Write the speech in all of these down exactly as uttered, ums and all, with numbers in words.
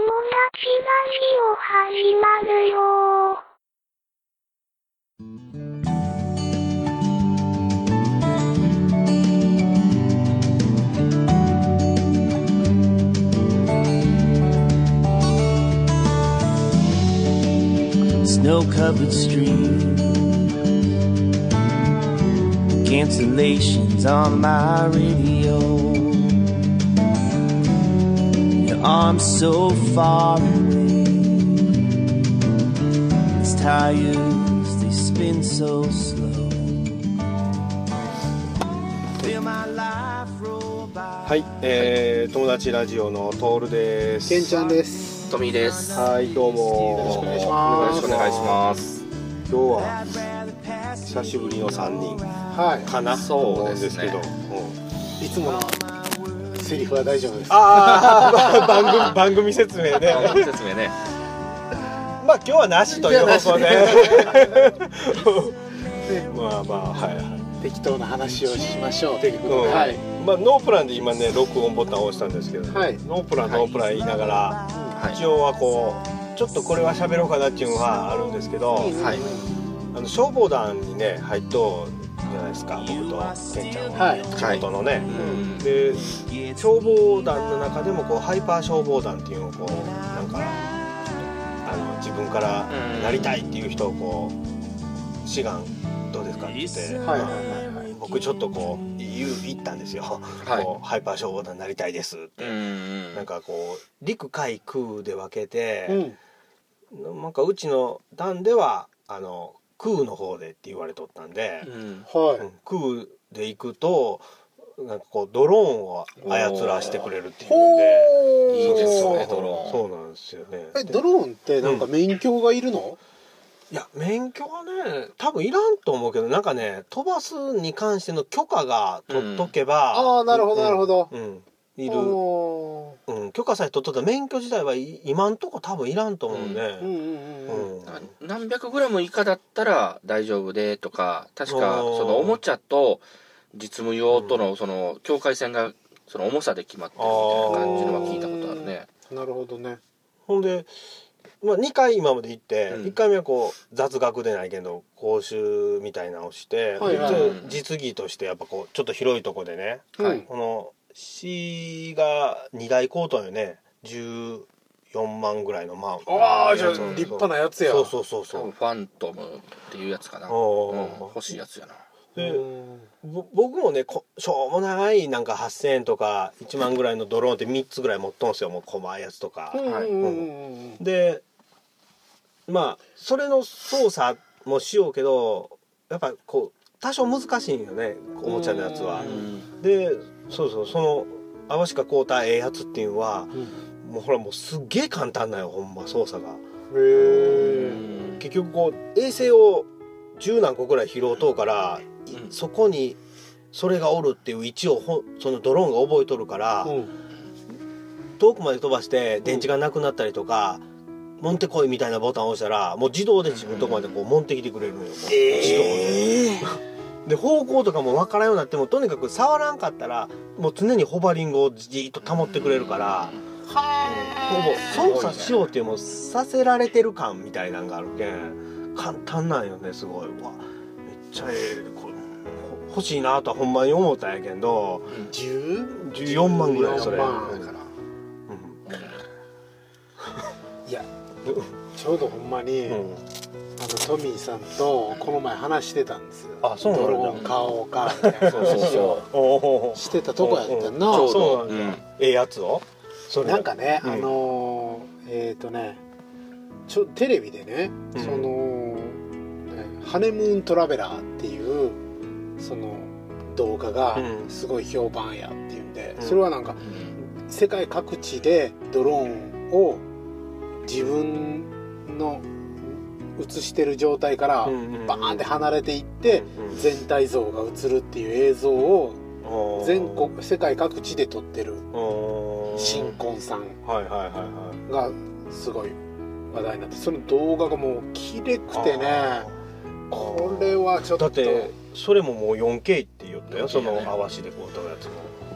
達ラジオ始まるよ。 Snow-covered street, cancellations on my radio. Your arms so far away, its tires they spin so slow. Feel my life roll by. はい、えー、友達ラジオのトールです。 けんちゃんです。 トミーです。 はい、どうも。 よろしくお願いします。 よろしくお願いします。 今日は久しぶりのさんにんかな、はい、と思うんですけど、 うん、いつものセリフは大丈夫です。 ああ、番組番組説明ね。 番組説明ね。 まあ今日はなしということで。まあまあはいはい。 適当な話をしましょうということで、はい。 まあノープランで今ね録音ボタンを押したんですけど、 はい、 ノープランノープラン言いながら、はい、一応はこうちょっとこれは喋ろうかなっていうのはあるんですけど、はい、あの消防団にね入っとじゃないですか、僕とケンちゃんは、はい、地元のね、はい、うん、で消防団の中でもこうハイパー消防団っていうのをこうなんかあの自分からなりたいっていう人をこう志願どうですかって言って、はいはいはいはい、僕ちょっとこう言う言ったんですよ、はい、こうハイパー消防団になりたいですって、うん、なんかこう陸海空で分けて、うん、なんかうちの団ではあの空の方でって言われとったんで、うんはい、空で行くとなんかこうドローンを操らせてくれるっていうんで、 いいですよねドローン。 そうなんですよね。 えドローンってなんか免許がいるの？ うん、いや免許はね多分いらんと思うけど、なんかね飛ばすに関しての許可が取っとけば、 うん、ああなるほどなるほど、 うん、いる、うん、許可さえ取っとったら免許自体は今んとこ多分いらんと思うね。 何百グラム以下だったら大丈夫でとか、確かそのおもちゃと実務用とのその境界線がその重さで決まってるみたいな感じのは聞いたことあるね。 なるほどね。 ほんで、まあ、にかい今まで行って、うん、いっかいめはこう雑学でないけど講習みたいなのをして、はいはい、実技としてやっぱこうちょっと広いとこでね、はい、この C がにだい高騰よね、じゅうよんまんぐらいの、まあああじゃあ立派なやつや。 そうそうそうそう、 ファントムっていうやつかな、うん、欲しいやつやな。 で僕もねこしょうもないなんかはっせんえんとかいちまんぐらいのドローンってみっつぐらい持っとんすよ、もう細いやつとか、はいうん、でまあそれの操作もしようけどやっぱこう多少難しいんよねおもちゃのやつは。でそうそう、そのアワシカ買うたええやつっていうのは、うん、もうほらもうすっげえ簡単なんよほんま操作が。へ結局こう衛星を十何個ぐらい拾うとうから、うん、そこにそれがおるっていう位置をほそのドローンが覚えとるから、うん、遠くまで飛ばして電池がなくなったりとか、うん、持ってこいみたいなボタンを押したらもう自動で自分のとこまでこう持ってきてくれるのよ、えー、自動で。で方向とかも分からんようになってもとにかく触らんかったらもう常にホバリングをじーっと保ってくれるから、うん、ほぼ操作しようっていうもさせられてる感みたいなのがあるけん簡単なんよね、すごい。わめっちゃええこ欲しいなとはほんまに思ったんやけど、じゅうよんまんぐらいそれ、うん、 いやちょうどほんまに、うん、あのトミーさんとこの前話してたんですよ。あ、そうなんだ。ドローン買おうかみたいな話をしてたとこやったな。 ちょうどそうなんだ。ええやつをそれなんかね、うん、あのー、えっ、ー、とねちょテレビでね、うん、そのハネムーントラベラーっていうその動画がすごい評判やっていうんで、うん、それはなんか、うん、世界各地でドローンを自分の映してる状態からバーンって離れていって全体像が映るっていう映像を全国世界各地で撮ってる新婚さんがすごい話題になって、その動画がもう綺麗くてね、これはちょっとだってそれももう よんケー って言ったよ、そのあわしでこう撮るやつも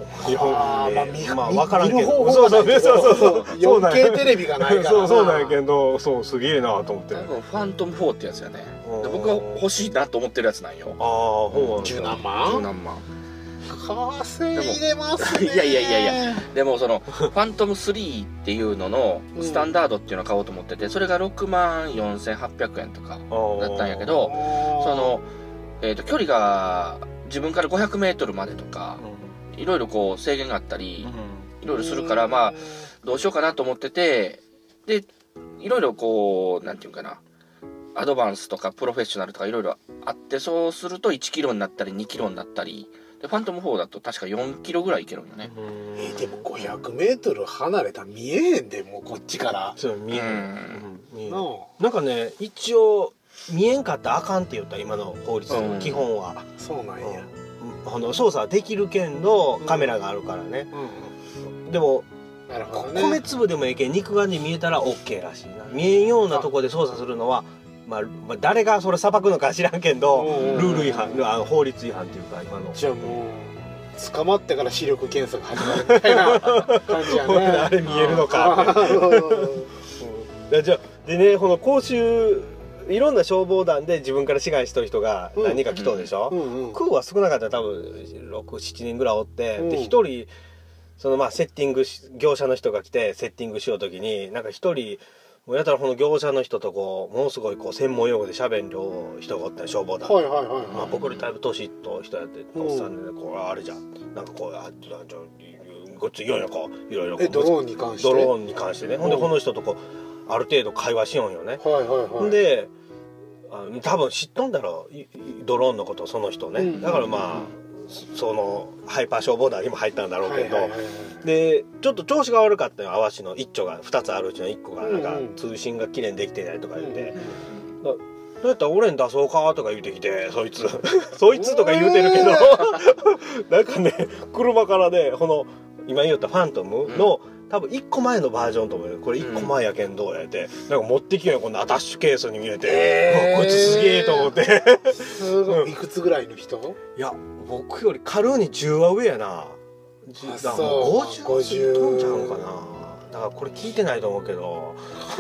あーまあ見まあ分からんけど見る方法がないけどそうそうそうそうよんケー テレビがないからなそうそうなんやけどそうすげえなと思って多分ファントムフォーってやつやねうんで僕が欲しいなと思ってるやつなんよああほう十何十万何万稼いでますねいやいやいやいやでもそのファントムスリーっていうののスタンダードっていうのを買おうと思っててそれがろくまんよんせんはっぴゃくえんとかだったんやけどその、えー、と距離が自分からごひゃくメートルまでとかいろいろこう制限があったりいろいろするからまあどうしようかなと思っててでいろいろこうなんていうかなアドバンスとかプロフェッショナルとかいろいろあってそうするといちキロになったりにキロになったりでファントムフォーだと確かよんキロぐらいいけるんよねえでもごひゃくメートル離れたら見えへんでもうこっちからそう見えへん、 うんうん見えへんなあなんかね一応見えんかったらあかんって言った今の法律の基本は、 そうなんやうんあの操作はできるけんどカメラがあるからね、 うんでもなるほどね米粒でもええけん肉眼で見えたら OK らしいな見えんようなとこで操作するのはまあ、まあ、誰がそれ裁くのか知らんけどうんルール違反あの法律違反っていうか今のじゃあもう捕まってから視力検査が始まるみたいな感じやねあれ見えるのかってうんじゃあでねこの講習いろんな消防団で自分から志願しとる人が何人か来とるでしょ、 うんうん空は少なかったら多分ろく、ななにんぐらいおって、 うんでひとりそのまあセッティングし業者の人が来てセッティングしようときになんかひとりもうやたらこの業者の人とこうものすごいこう専門用語で喋る人がおったり消防団、 はいはいはいはいまあ、僕よりだいぶ年いった人やってうんおっさんで、ね、これあれじゃんなんかこうあじゃあじゃあごっついよんやこういろいろこうえドローンに関してドローンに関してね、ほんでこの人とこうある程度会話しよんよね、 はいはいはいほんであの多分知っとんだろういドローンのことその人ね、 うんだからまあそのハイパー消防団にも入ったんだろうけど、 はいはいはいはいでちょっと調子が悪かったよ淡路の一丁がふたつあるうちのいっこがなんかうんうん通信がきれいにできてないとか言って、 うんどうやったら俺に出そうかとか言ってきてそいつそいつとか言うてるけどなんかね車からねこの今言ったファントムの、うん多分いっこまえのバージョンと思うよこれいっこまえやけんどうやってなんか持ってきよんよこんなアタッシュケースに見えて、 えー、 こいつすげえと思ってすごいいくつぐらいの人いや僕より軽にじゅうは上やなじゅうあだからもうそうごじゅう飛んちゃうんかなだからこれ聞いてないと思うけど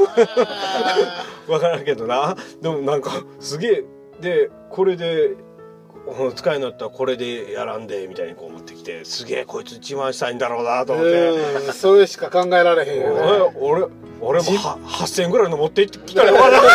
分からんけどなでもなんかすげえでこれで使いになったらこれでやらんでみたいにこう持ってきてすげえこいつ一番したいんだろうなと思って、 うんそれしか考えられへんよね俺俺もははっせんえんぐらいの持ってきたよ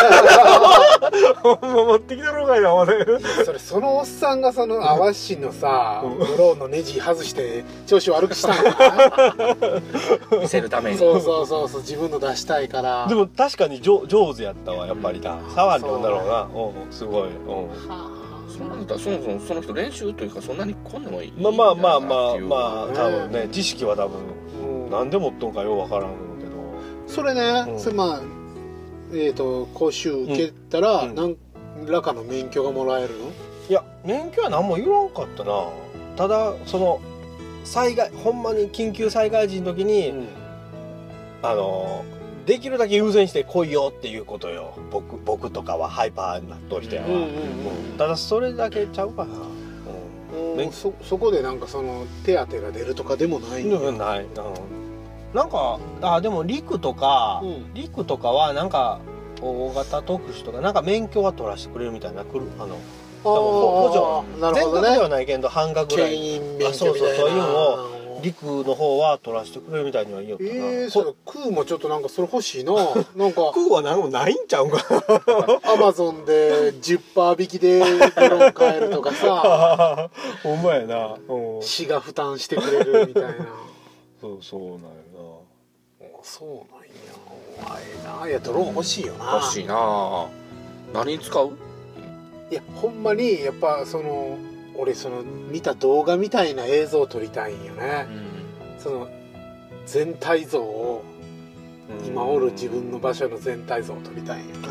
持ってきたろうがいなお前それそのおっさんがその淡路市のさうんドローンのネジ外して調子悪くしたのかな見せるためにそうそうそうそう自分の出したいからでも確かに上上手やったわやっぱりな触るんだろうなうんすごいうんそんなことはそもそもその人練習というかそんなにこんでもいいまあまあまあまあっていうまあ多分ね知識は多分うん何で持っとんかようわからんけどそれね、 うんそれまあえっ、と講習受けたら、 うん何らかの免許がもらえるの？ いや免許は何もいらんかったなただその災害ほんまに緊急災害時の時に、 うんあのできるだけ優先して来いよっていうことよ僕僕とかはハイパーになっとしては、 うんうんうんただそれだけちゃうかな、 うん免そそこでなんかその手当が出るとかでもないんやうん、ない、うん、なんかあでも陸とか、 うん陸とかはなんか大型特殊とかなんか免許は取らせてくれるみたいな来るあのあー補助なるほど全額ではねないけど半額ぐら牽い引免許みたいなあそうそうそういうのを陸の方は取らせてくれるみたいには言いよったな、 えー、それ空もちょっとなんかそれ欲しいななんか空は何もないんちゃうんかアマゾンで じゅっパーセント 引きでドローン買えるとかさほんまやな、うん、 市が負担してくれるみたいなそうそうなんやそうなんやお前ないやドローン欲しいよな欲しいなぁ何に使ういやほんまにやっぱその俺その見た動画みたいな映像を撮りたいんよね、その全体像をな今おる自分の場所の全体像を撮りたいんよな、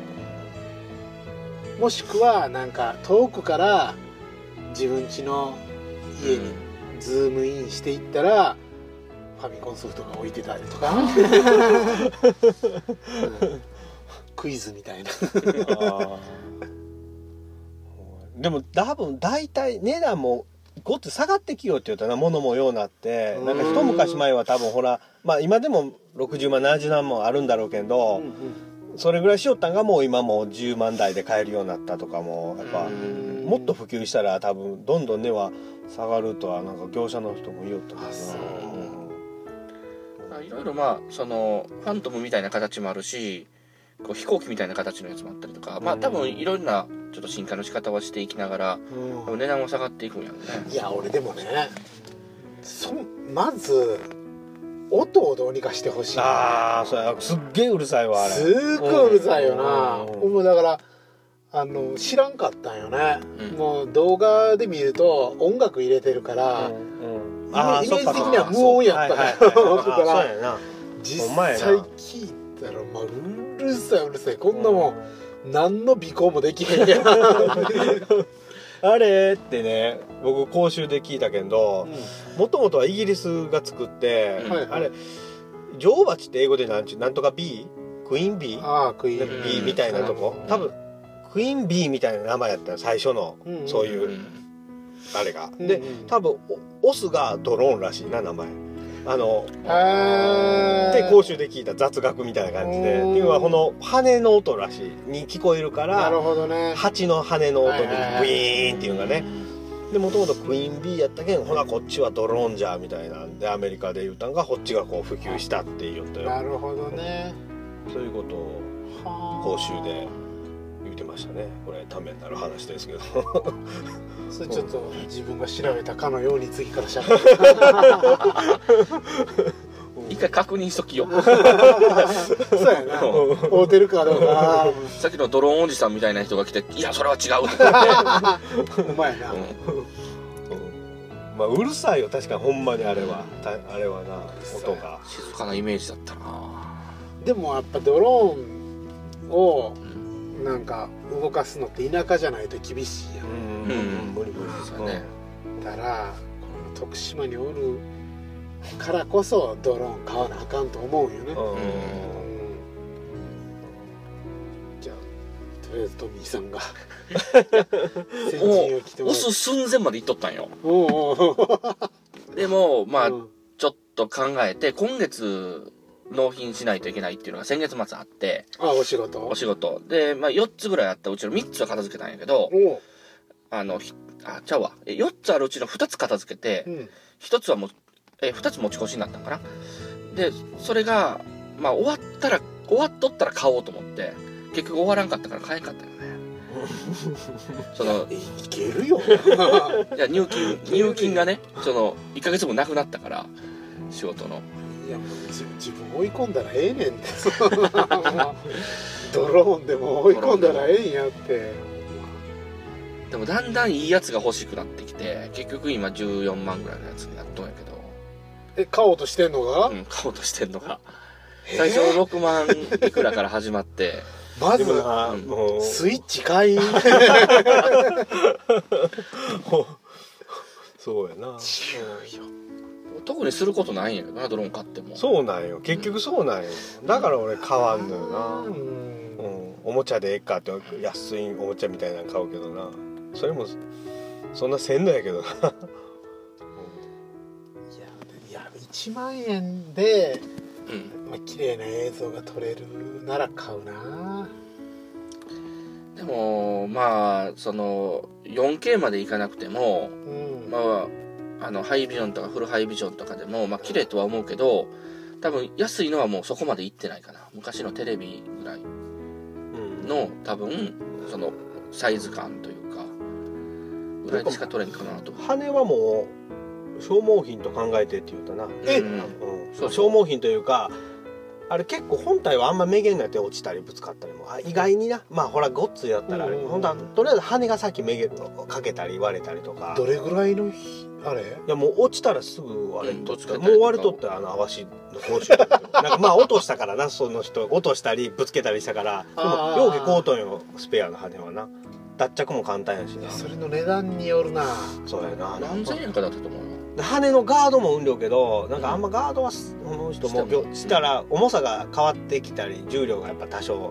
もしくはなんか遠くから自分家の家にズームインしていったらファミコンソフトが置いてたりとか、うんクイズみたいなあでも多分大体値段もごっつ下がってきようって言ったら物もようなってなんか一昔前は多分ほらまあ今でもろくじゅうまんななじゅうまんもあるんだろうけど、うんうん、それぐらいしよったんがもう今もうじゅうまん台で買えるようになったとかもやっぱもっと普及したら多分どんどん値は下がるとはなんか業者の人も言おったんですいろいろまあそのファントムみたいな形もあるしこう飛行機みたいな形のやつもあったりとか、まあ多分いろいろなちょっと進化の仕方はしていきながら、うん、値段も下がっていくんやろね。 いや俺でもねそまず音をどうにかしてほしい、ね、 ああそれすっげえうるさいわあれすっごいうるさいよな、うん、もうだからあの知らんかったんよね、うん、もう動画で見ると音楽入れてるから、うんうん、イメージ的には無音やったから実際聞いたらまあうるさいうるさいこんなもん、うん、何の尾行もできへんやんあれってね僕講習で聞いたけどもともとはイギリスが作って、うん、あれ女王蜂って英語でなんちゅうなんとか B クイーン B? ああクイーン B みたいなとこ、うん、多分クイーン B みたいな名前やったよ最初の、うん、そういう、うん、あれが、うん、で多分オスがドローンらしいな名前あので講習で聞いた雑学みたいな感じでっていうのはこの羽の音らしいに聞こえるからなるほど、ね、 蜂の羽の音にブイーンっていうのがねでもともとクイーン B やったけんほなこっちはドローンじゃみたいなんでアメリカで言うたんがこっちがこう普及したって言ったよなるほどねそういうことを講習で言ってましたねこれためになる話ですけどそれちょっと自分が調べたかのように次からしゃべる一回確認しときよそうやな合うてるかどうかさっきのドローンおじさんみたいな人が来ていやそれは違うって言ってうまいな、うんうんまあ、うるさいよ確かにほんまにあれはあれはな音が静かなイメージだったなでもやっぱドローンをなんか動かすのって田舎じゃないと厳しいやんうんうん無理無理ですよねだからこの徳島におるからこそドローン買わなあかんと思うよね、うんうん、じゃあとりあえずトミーさんが先陣を切ってもらって押す寸前まで行っとったんよおうおうでもまあ、うん、ちょっと考えて今月納品しないといけないっていうのが先月末あってあお仕事お仕事で、まあ、よっつぐらいあったうちのみっつは片付けたんやけどあのあちゃうわよっつあるうちのふたつ片付けて、うん、ひとつはもうえふたつ持ち越しになったんかなでそれがまあ終わったら終わっとったら買おうと思って結局終わらんかったから買えんかったよねそのいけるよいや入金入金がねそのいっかげつもなくなったから仕事のいやもう自分追い込んだらええねんってドローンでも追い込んだらええんやってでもだんだんいいやつが欲しくなってきて結局今じゅうよんまんぐらいのやつになっとんやけどえ買おうとしてんのがうん買おうとしてんのが最初ろくまんいくらから始まってまず、うん、スイッチ買いそうやな違うよ特にすることないんやけどなドローン買ってもそうなんよ結局そうなんよ、うん、だから俺買わんのよな、うんうん、おもちゃでええかって安いおもちゃみたいなの買うけどなそれもそんなせんのやけどな、うん、いやいやいちまんえんで、うんまあ、綺麗な映像が撮れるなら買うなでもまあその よんケー までいかなくても、うん、まああのハイビジョンとかフルハイビジョンとかでもまあ綺麗とは思うけど多分安いのはもうそこまでいってないかな昔のテレビぐらいの多分そのサイズ感というかぐらいでしか撮れんかなと羽はもう消耗品と考えてって言うたなえ、うんうん、そう消耗品というかあれ結構本体はあんまめげんなって落ちたりぶつかったりも意外になまあほらごっつやったらあれ、うん、ほんとはとりあえず羽がさっきめげるかけたり割れたりとかどれぐらいのあれいやもう落ちたらすぐ割れとって、うん、もう割れとってあのあわしの講習なんかまあ落としたからなその人落としたりぶつけたりしたからでも容器コートンよスペアの羽はな脱着も簡単やしなそれの値段によるなそうやな何千円かだったと思うよ羽のガードもうんりょうけどなんかあんまガードはこの人もしたら重さが変わってきたり重量がやっぱ多少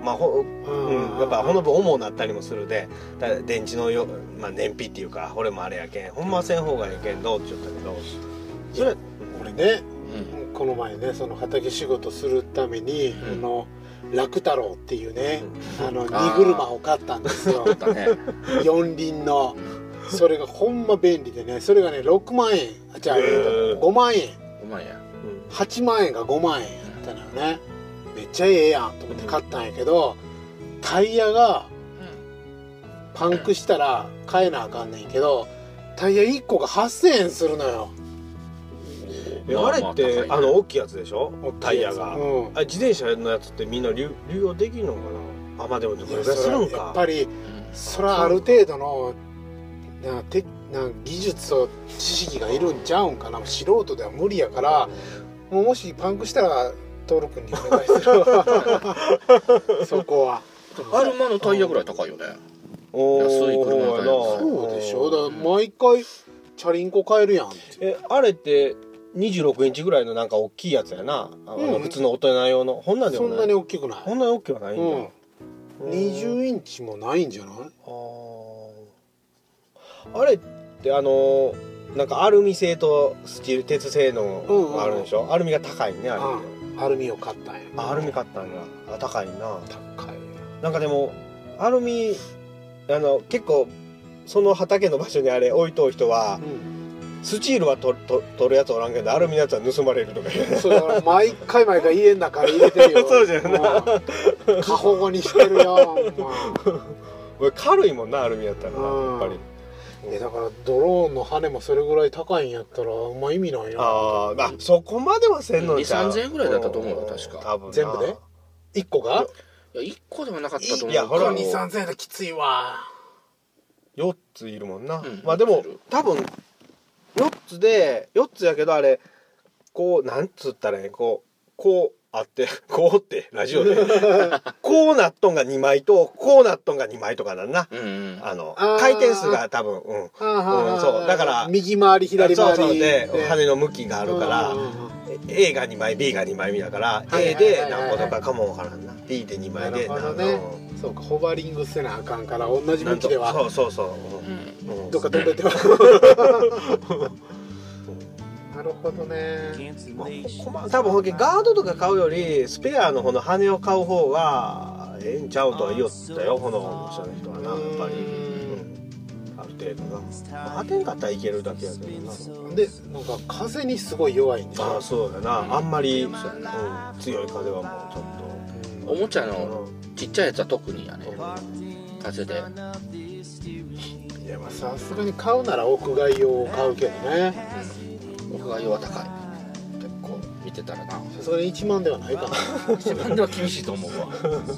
まあほ、ううんん、やっぱほの分重なったりもするでだ電池のよ、まあ、燃費っていうか俺もあれやけんほんません方がええけんどって言ったけどそれ俺ね、 うんこの前ねその畑仕事するために、 んあの楽太郎っていうね、あの荷あー車を買ったんですよだね四輪のそれがほんま便利でねそれがねろくまんえんあじゃあ、 へーごまんえんお前やはちまんえんがごまんえんやったのよねめっちゃええやんと思って買ったんやけどタイヤがパンクしたら買えなあかんねんけどタイヤいっこがはっせんえんするのよえあれってあの大きいやつでしょタイヤが、 うんあ自転車のやつってみんな流流用できるのかなあまあでもどれぐらいするんかやっぱりそれはある程度のなてな技術と知識がいるんちゃうんかな素人では無理やからもうもしパンクしたら登録にお願いするわそこは車のタイヤぐらい高いよねおー安い車のタイヤそうでしょだから毎回チャリンコ買えるやんえあれってにじゅうろくインチぐらいのなんか大きいやつやなあの、 うん普通の大人用のほんなんでもないそんなに大きくないほんなに大きくはないんだ、 うんにじゅうインチもないんじゃないあーあれってあのなんかアルミ製とスチール鉄製のがあるでしょ、アルミが高いねあれって、 うんアルミを買ったんやあアルミ買ったんやあ高いな高いなんかでもアルミあの結構その畑の場所にあれ置いとう人はうんスチールはとと取るやつおらんけどアルミのやつは盗まれるとか言うそうだから毎回毎回家の中に入れてるよそうじゃんなうん過保護にしてるよ、ほんま俺軽いもんなアルミやったらなうんやっぱりえだからドローンの羽もそれぐらい高いんやったらまあ意味ないよあーあそこまではせんのにちゃうさんぜんえんぐらいだったと思うよ確か多分な全部でいっこがいやいっこではなかったと思ういやほらにさんぜんえんできついわよっついるもんな、 うんまあでも多分よっつでよっつやけどあれこうなんつったらねこうこうあってこうってラジオでこうなっとんがにまいとこうなっとんがにまいとかなんな、 うんうんあのあー回転数が多分うんはあはあはあそうだから右回り左回りそうそうで羽の向きがあるからうんうんうん A がにまい B がにまいだからはい A はいはいはいで何個とかかもわからんな B でにまいでなるほどねそうかホバリングせなあかんから同じ向きではそうそうそう、 うんうんどっか飛んでてはなるほどねまあ多分ほんけガードとか買うよりスペアのこの羽を買う方がええんちゃうとは言いよったよこの下の人はなやっぱり、うん、ある程度な、まあ、当てんかったらいけるだけやけどなでなんか風にすごい弱いんでしょああそうだなあんまり、うん、強い風はもうちょっおもちゃと、 のちっちゃいやつは特にやね風でいやまあさすがに買うなら屋外用を買うけどね屋外用は高い結構見てたらなさすがにいちまんではないかな自分では厳しいと思うわ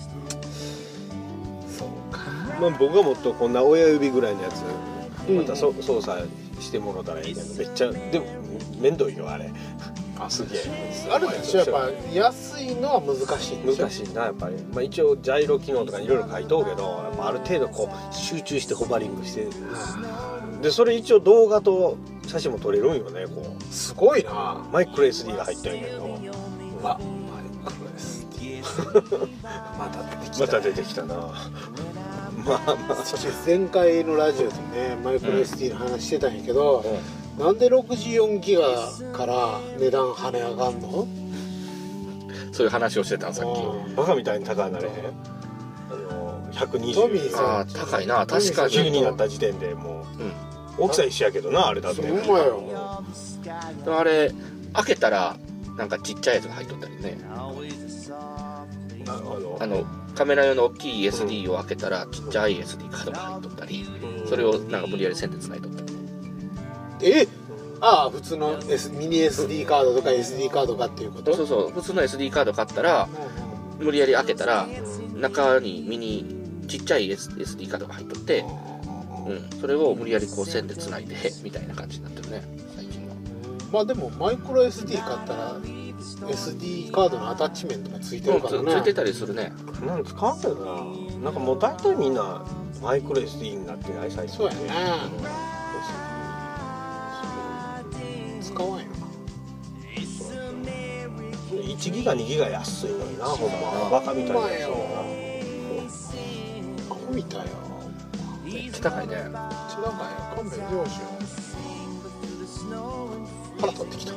そうかまあ、僕がもっとこんな親指ぐらいのやつうんまたそ操作してもらったらいいけどめっちゃでもめんどいよあれあすげえあるでしょやっぱ安いのは難しいんでしょ難しいなやっぱり、まあ、一応ジャイロ機能とかいろいろ書いとうけどやっぱある程度こう集中してホバリングしてでそれ一応動画と写真も撮れるんよねこすごいなうマイクロ エスディー が入ったんやけどまマイクロ エスディー また出てきたまた出てきたなまあまあ前回のラジオでねマイクロ エスディー の話してたんやけど、なんでろくじゅうよんギガから値段跳ね上がんのそういう話をしてたのさっきバカみたいに高くなれへんあのひゃくにじゅうトミーさんああ高いな確かきゅうにになった時点でもうう大きさ一緒やけどなあれだってそうほんまよんあれ開けたらなんかちっちゃいやつが入っとったりねあのあのカメラ用の大きい エスディー を開けたらちっちゃい エスディー カードが入っとったりそれをなんか無理やり線で繋いとったりえああ普通の、S、ミニ エスディー カードとか エスディー カードかっていうことそうそう普通の エスディー カード買ったら無理やり開けたら中にミニちっちゃい エスディー カードが入っとってうん、それを無理やりこう線でつないでみたいな感じになってるね最近は。 まあでもマイクロ エスディー 買ったら エスディー カードのアタッチメントもついてるからね、 うん、つ, ついてたりするね。 なんか使うんだよななんかもう大体みんなマイクロ エスディー になってない最近そうやねうん使わんよいちギガにギガ安いのになほんまバカみたいなやつほんまよ見たよ。 めっちゃ高いね。 違うかよ。勘弁上司よ。腹立ってきた。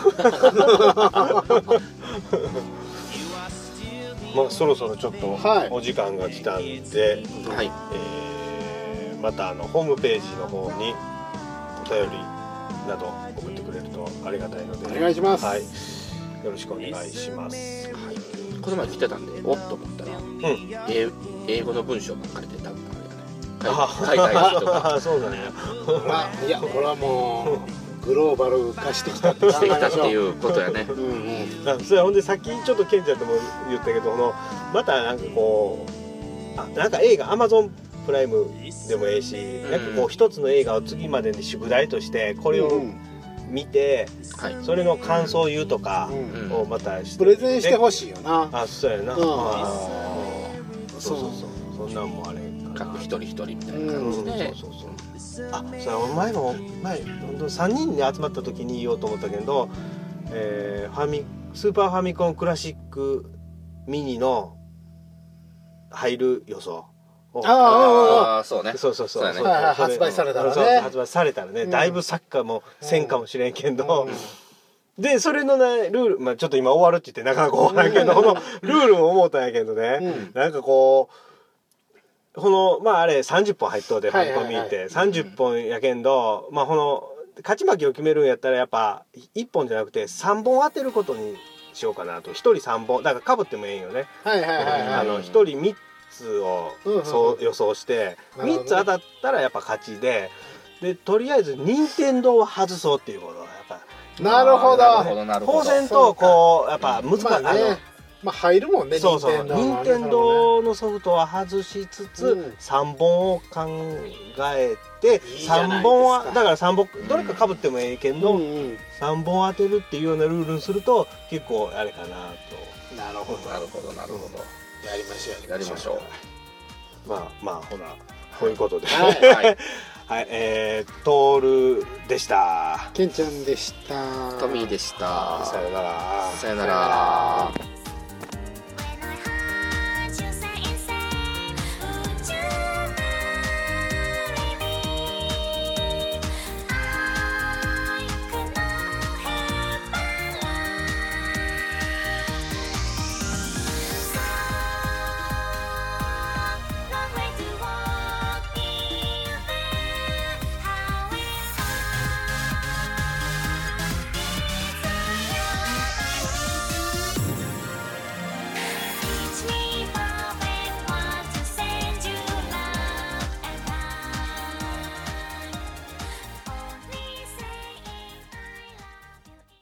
まあそろそろちょっとはいお時間が来たんで、 はい。 えーまたあのホームページの方にお便りなど送ってくれるとありがたいのでお願いしますはい、よろしくお願いします。 この前来てたんで、おっと思ったら、 うん英英語の文章ばっかりで多分ああれやね。海海外の人がそうだね。 あ、いや、これはもうグローバル化してきたって考してきたってえましょう。 いうことやね。 うんうん。 あそれほんでさっきちょっとケンちゃんとも言ったけど、このまたなんかこうあなんか映画 Amazon プライムでもええし、なんかこう一つの映画を次までに宿題としてこれをうん見て、 はい。 それの感想を言うとかうんをまたしてプレゼンしてほしいよな。 あそうやな、 うんあそうそうそうそんなんもあれ各一人一人みたいなうんそう感じで。 そうそうあそれお前も前本当さんにんで集まった時に言おうと思ったけど、えー、ファミスーパーファミコンクラシックミニの入る予想をああああ、そうね。 そうそうそうそうやねそうはいはいそれ発売されたらねそうそう発売されたらね、 うんだいぶサッカーもせんかもしれんけど、 うんでそれのねルール、まあ、ちょっと今終わるって言ってなかなか終わらんけど、このルールも思ったんやけどね、 うんなんかこうこのまああれさんじゅっぽん入っとうでファミコン見はいはいてさんじゅっぽんやけんど、まあこの勝ち負けを決めるんやったらやっぱいっぽんじゃなくてさんぼん当てることにしようかなと。ひとりさんぼんだからかぶってもええんよね、 はいはいはいはい。 あのひとりみっつをうんうんうんそう予想してなるほどねみっつ当たったらやっぱ勝ちで、でとりあえず任天堂は外そうっていうことがやっぱなるほど。 なるほど、なるほ当ど。 然とこうやっぱ難しい、 まあね、まあ入るもんね。 そうそう任天堂はね任天堂のソフトは外しつつ、 うんさんぼんを考えていいじゃないですかさんぼんはだからさんぼんどれかかぶってもええけど、 うんうん。 さんぼん当てるっていうようなルールにすると結構あれかなと。 なるほど。 なるほど、なるほど。 やりましょう。 やりましょう。 まあまあほなこういうことでははいい、 はい。 えー、トールでした。 ケンちゃんでした。 トミーでした。 さよなら。 さよなら。